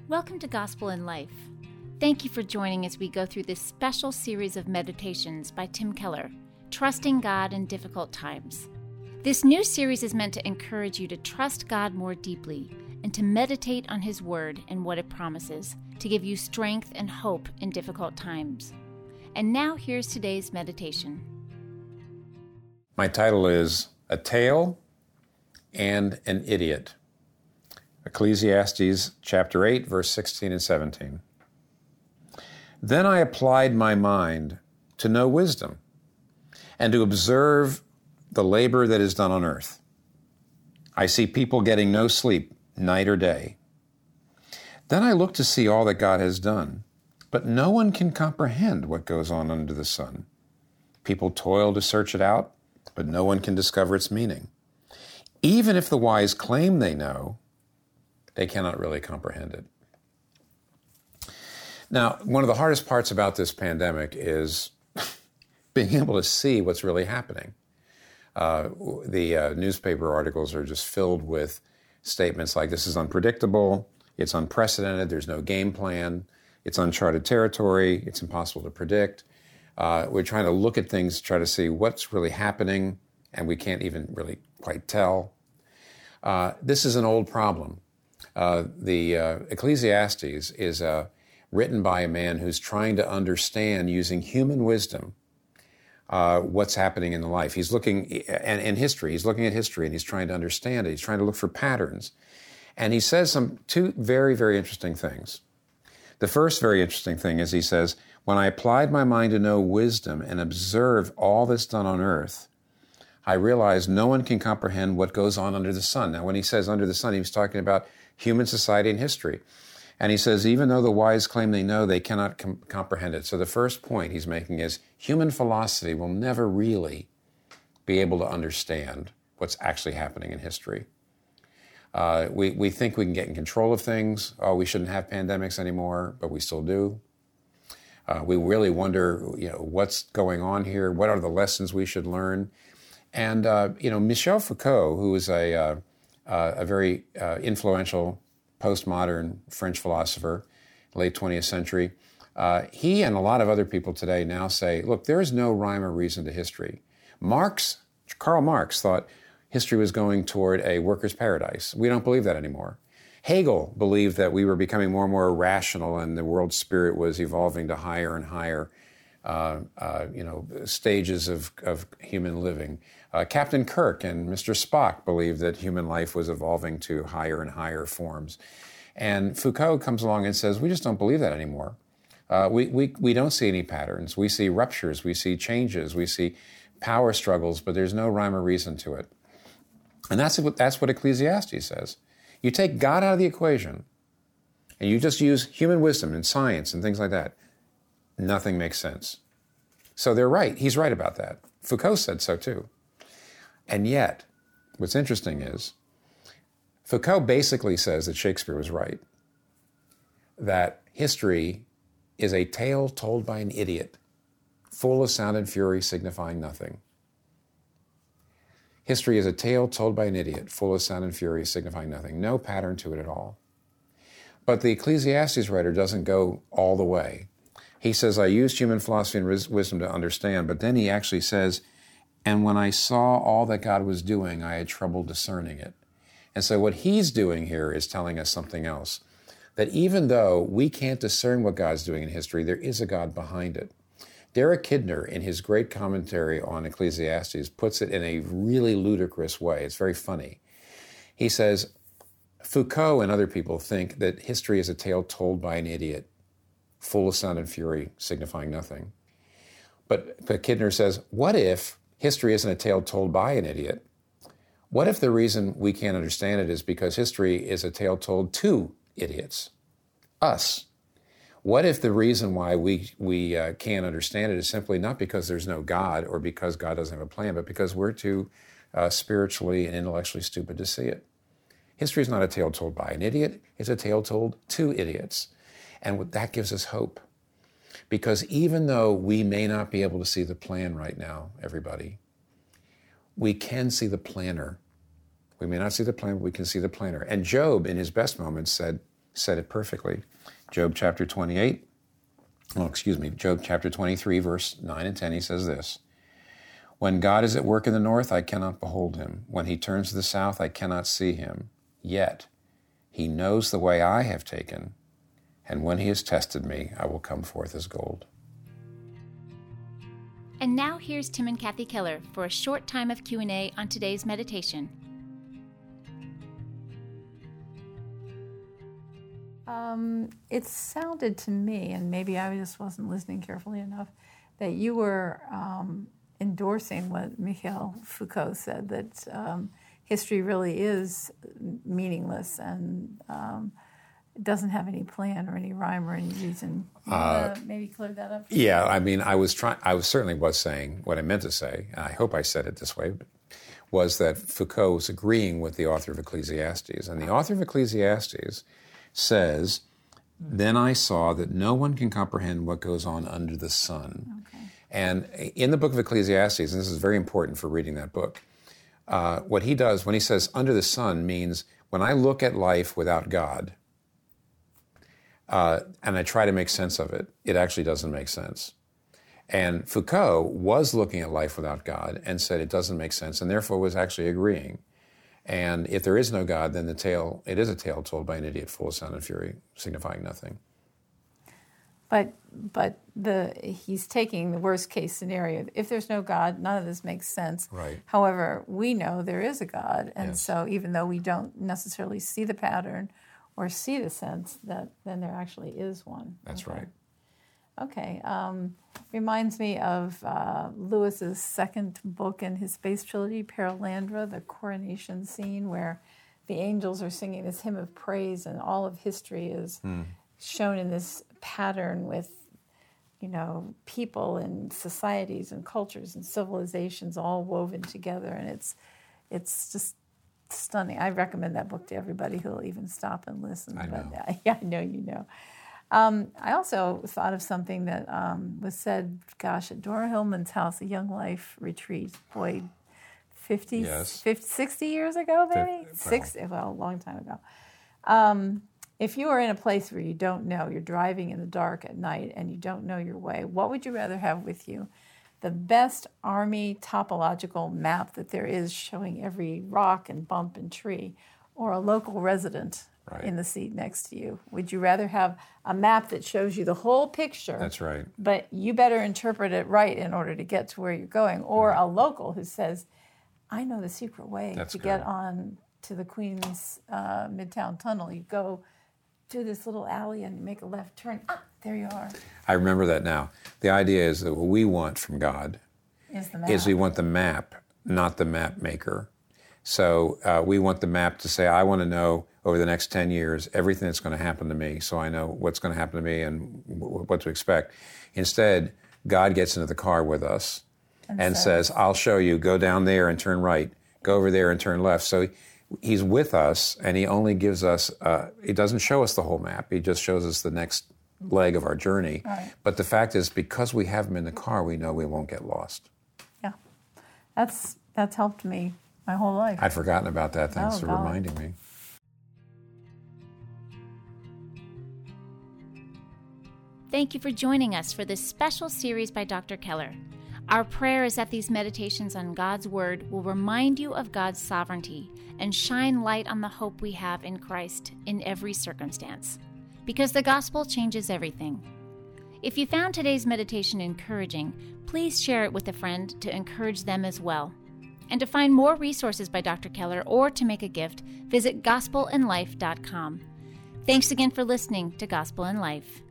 Welcome to Gospel in Life. Thank you for joining as we go through this special series of meditations by Tim Keller, Trusting God in Difficult Times. This new series is meant to encourage you to trust God more deeply and to meditate on His Word and what it promises, to give you strength and hope in difficult times. And now here's today's meditation. My title is A Tale and an Idiot. Ecclesiastes chapter 8, verse 16 and 17. Then I applied my mind to know wisdom and to observe the labor that is done on earth. I see people getting no sleep, night or day. Then I look to see all that God has done, but no one can comprehend what goes on under the sun. People toil to search it out, but no one can discover its meaning. Even if the wise claim they know, they cannot really comprehend it. Now, one of the hardest parts about this pandemic is being able to see what's really happening. The newspaper articles are just filled with statements like, this is unpredictable, it's unprecedented, there's no game plan, it's uncharted territory, it's impossible to predict. We're trying to look at things to try to see what's really happening, and we can't even really quite tell. This is an old problem. The Ecclesiastes is written by a man who's trying to understand, using human wisdom, what's happening in the life. He's looking and history. He's looking at history, and he's trying to understand it. He's trying to look for patterns. And he says two very, very interesting things. The first very interesting thing is he says, when I applied my mind to know wisdom and observe all that's done on earth, I realized no one can comprehend what goes on under the sun. Now, when he says under the sun, he was talking about human society and history. And he says, even though the wise claim they know, they cannot comprehend it. So the first point he's making is human philosophy will never really be able to understand what's actually happening in history. We think we can get in control of things. Oh, we shouldn't have pandemics anymore, but we still do. We really wonder, what's going on here? What are the lessons we should learn? And, Michel Foucault, who is a very influential postmodern French philosopher, late 20th century, he and a lot of other people today now say, look, there is no rhyme or reason to history. Karl Marx thought history was going toward a worker's paradise. We don't believe that anymore. Hegel believed that we were becoming more and more rational and the world spirit was evolving to higher and higher stages of human living. Captain Kirk and Mr. Spock believed that human life was evolving to higher and higher forms. And Foucault comes along and says, we just don't believe that anymore. We don't see any patterns. We see ruptures, we see changes, we see power struggles, but there's no rhyme or reason to it. And that's what Ecclesiastes says. You take God out of the equation, and you just use human wisdom and science and things like that, nothing makes sense. So they're right. He's right about that. Foucault said so too. And yet, what's interesting is, Foucault basically says that Shakespeare was right, that history is a tale told by an idiot, full of sound and fury, signifying nothing. History is a tale told by an idiot, full of sound and fury, signifying nothing. No pattern to it at all. But the Ecclesiastes writer doesn't go all the way. He says, I used human philosophy and wisdom to understand, but then he actually says, and when I saw all that God was doing, I had trouble discerning it. And so what he's doing here is telling us something else, that even though we can't discern what God's doing in history, there is a God behind it. Derek Kidner, in his great commentary on Ecclesiastes, puts it in a really ludicrous way. It's very funny. He says, Foucault and other people think that history is a tale told by an idiot, full of sound and fury, signifying nothing. But Kidner says, what if history isn't a tale told by an idiot? What if the reason we can't understand it is because history is a tale told to idiots, us? What if the reason why we can't understand it is simply not because there's no God or because God doesn't have a plan, but because we're too spiritually and intellectually stupid to see it? History is not a tale told by an idiot, it's a tale told to idiots. And that gives us hope. Because even though we may not be able to see the plan right now, everybody, we can see the planner. We may not see the plan, but we can see the planner. And Job, in his best moments, said, said it perfectly. Job chapter 23, verse 9 and 10, he says this: "When God is at work in the north, I cannot behold him. When he turns to the south, I cannot see him. Yet he knows the way I have taken, and when he has tested me, I will come forth as gold." And now here's Tim and Kathy Keller for a short time of Q&A on today's meditation. It sounded to me, and maybe I just wasn't listening carefully enough, that you were endorsing what Michel Foucault said, that history really is meaningless and it doesn't have any plan or any rhyme or any reason. You want to maybe clear that up? Yeah, I mean, I certainly was saying what I meant to say, and I hope I said it this way, was that Foucault was agreeing with the author of Ecclesiastes. And the author of Ecclesiastes says, "Then I saw that no one can comprehend what goes on under the sun." Okay. And in the book of Ecclesiastes, and this is very important for reading that book, what he does when he says under the sun means when I look at life without God, and I try to make sense of it, it actually doesn't make sense. And Foucault was looking at life without God and said it doesn't make sense, and therefore was actually agreeing. And if there is no God, then it is a tale told by an idiot full of sound and fury, signifying nothing. But he's taking the worst case scenario. If there's no God, none of this makes sense. Right. However, we know there is a God, and Yes. so even though we don't necessarily see the pattern or see the sense, that then there actually is one. That's Okay. right. Okay. Reminds me of Lewis's second book in his space trilogy, Perelandra, the coronation scene where the angels are singing this hymn of praise, and all of history is shown in this pattern with, people and societies and cultures and civilizations all woven together, and it's just stunning. I recommend that book to everybody who'll even stop and listen. I know. But, yeah, I know you know. I also thought of something that was said, at Dora Hillman's house, a Young Life retreat, 60 years ago, maybe? 60, a long time ago. If you are in a place where you don't know, you're driving in the dark at night and you don't know your way, what would you rather have with you? The best Army topological map that there is showing every rock and bump and tree, or a local resident in the seat next to you? Would you rather have a map that shows you the whole picture? That's right. But you better interpret it right in order to get to where you're going, or a local who says, I know the secret way get on to the Queens Midtown Tunnel. You go to this little alley and you make a left turn. There you are. I remember that now. The idea is that what we want from God is we want the map, not the map maker. So we want the map to say, I want to know over the next 10 years everything that's going to happen to me, so I know what's going to happen to me and what to expect. Instead, God gets into the car with us and says, I'll show you, go down there and turn right, go over there and turn left. So he's with us, and he only gives us, he doesn't show us the whole map, he just shows us the next leg of our journey. Right. But the fact is, because we have him in the car, we know we won't get lost. Yeah, that's helped me my whole life. I'd forgotten about that. Thanks for reminding me. Thank you for joining us for this special series by Dr. Keller. Our prayer is that these meditations on God's Word will remind you of God's sovereignty and shine light on the hope we have in Christ in every circumstance, because the gospel changes everything. If you found today's meditation encouraging, please share it with a friend to encourage them as well. And to find more resources by Dr. Keller or to make a gift, visit gospelinlife.com. Thanks again for listening to Gospel in Life.